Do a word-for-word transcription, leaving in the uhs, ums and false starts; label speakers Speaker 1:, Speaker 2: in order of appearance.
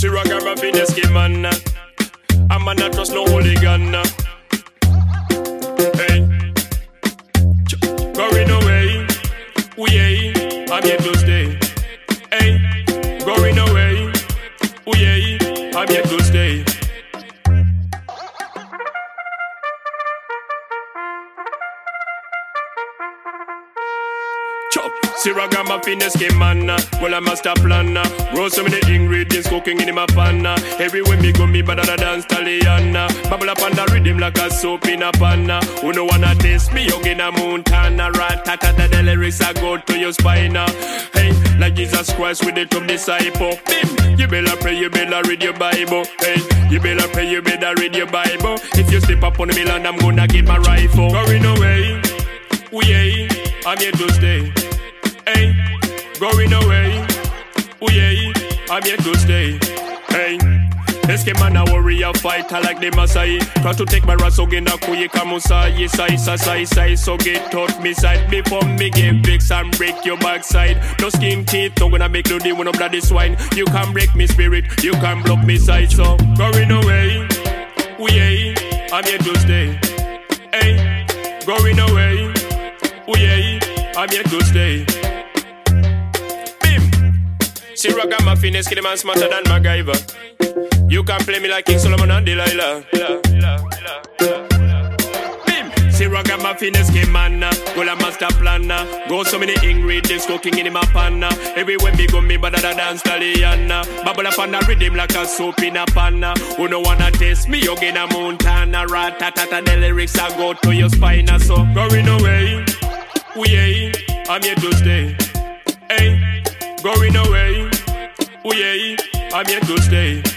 Speaker 1: Siragama Fineski man. I'm a not trust no hooligan. Hey, going away. Ooh yeah, I'm here to stay. Hey, going away. Ooh yeah, I'm here to stay. Siragama Fineski man, well I'm a master planner. Roll so many ingredients cooking in my pan. Everywhere me go me better dance Taliana. Bubble up on the rhythm like a soap in a pan. Who no wanna taste me young in a Montana. Rat-ta-ta-ta, the lyrics I go to your spine. Hey, like Jesus Christ with the top disciple. Bim, you better pray, you better read your Bible. Hey, you better pray, you better read your Bible. If you step up on me land, I'm gonna get my rifle. Going away, ooh yeah, I'm here to stay. Hey, going away. Ooh yeah, I'm here to stay. Hey, Eske man a warrior fighter like the Masai. Try to take my raso gena kuye kamusai. Sai sai sai sai so get out me side. Before me get fix and break your backside. No skin teeth, don't gonna make no deal with no bloody swine. You can break me spirit, you can block me sight. So going away, ooh yeah, I'm here to stay. Hey, going away, ooh yeah, I'm here to stay. Siragama Fineski, the man smarter than MacGyver. You can play me like King Solomon and Delilah. Bim! Siragama Fineski man, well a master planner. Go so many ingredients cooking in my pan. Everywhere me go me better than dance Taliana. Bubble up on the rhythm like a soap in a pan. Who no wanna taste me young in a Montana. Rat-ta-ta-ta, the lyrics I go to your spine. So going away, ooh yeah, I'm here to stay. Hey, going away, ooh yeah, I'm here to stay.